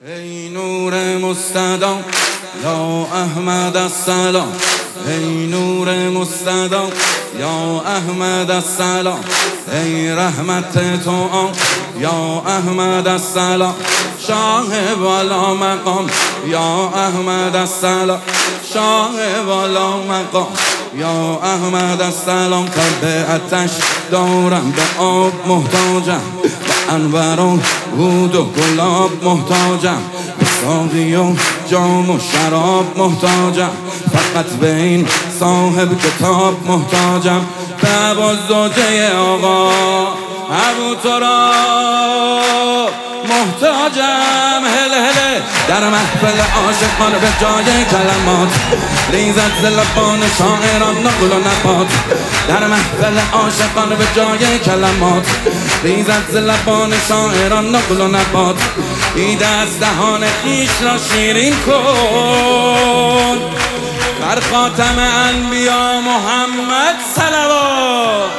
ای نور مستدام یا احمد السلام، ای نور مستدام یا احمد السلام، ای رحمت تو یا احمد السلام، شاه والا مقام یا احمد السلام، شاه والا مقام یا احمد السلام. تا به آتش دارم به آب محتاجم، به انور و عود و گلاب محتاجم، به ساقی و جام و شراب محتاجم، فقط به این صاحب کتاب محتاجم، به عبازاده آقا ابو تراب محتاجم. هله هله در محفل عاشقان به جای کلمات، ریزد ز لبان شاعران نقل و نبات، در محفل عاشقان به جای کلمات، ریزد ز لبان شاعران نقل و نبات. ایده از دهان خویش را شیرین کن، بر خاتم انبیا محمد صلوات.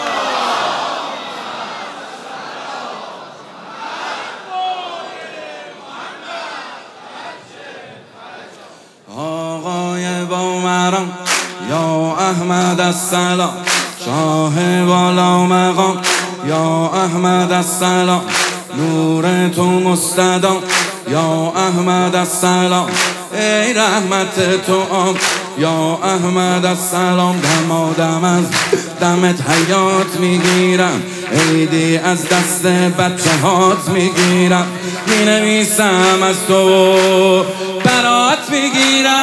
آقای بامران یا احمد السلام، شاه والا مقام یا احمد السلام، نور تو مستدام یا احمد السلام، ای رحمت تو یا احمد السلام. دمادم از دمت حیات میگیرم، عیدی از دست بچه هات میگیرم، می نویسم از تو برات میگیرم،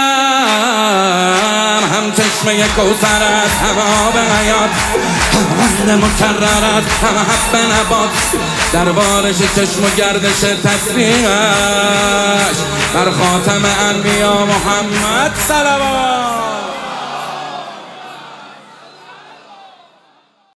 هم چشمه کوثرت، هم آب حیات، هم وزن مکررت، هم حب نبات، در بارش چشم و گردش تسبیحش، بر خاتم انبیا محمد صلوات.